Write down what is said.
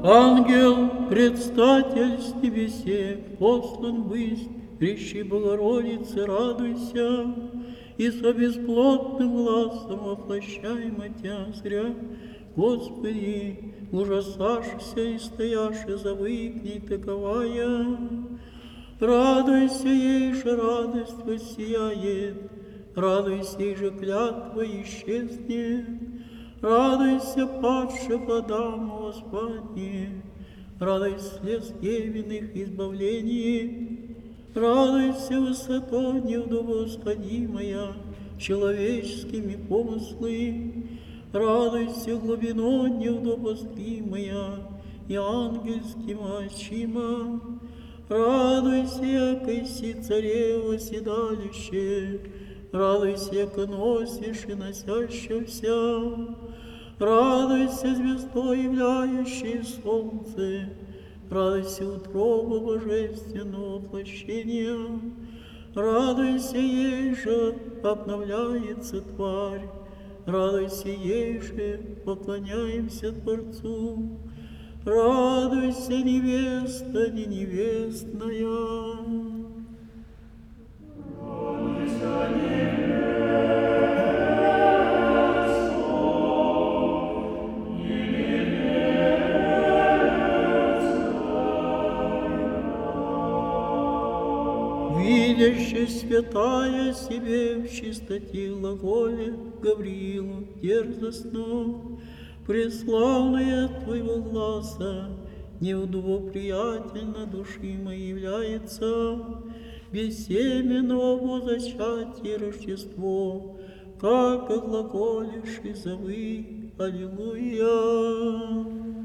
Ангел, предстатель с небесе, послан бысть, Речи Богородицы, радуйся, и со бесплотным глазом воплощаемо Тя зря. Господи, ужасашься и стояши завыкней таковая. Радуйся, ей же радость воссияет, радуйся, ей же клятва исчезнет. Радуйся, падше по Адаму воспадне, радуйся, слез невинных избавлений. Радуйся, высота невдовосходимая, человеческими помыслы. Радуйся, глубино невдопостримая, и ангельским очима. Радуйся, яко си царево седалище, радуйся, яко носишь и носящегося. Радуйся, звездой являющей солнце, радуйся, утроба божественного воплощения. Радуйся, ей же обновляется тварь, радуйся, ей же поклоняемся Творцу. Радуйся, невеста не невестная. Радуйся, невеста не невестная. Видящая святая себе в чистоте глаголе Гавриилу дерзостно, преславная Твоего гласа, неудовоприятельно души моей является, бессеменного возачатия Рождество, как глаголишь и зовы. Аллилуйя.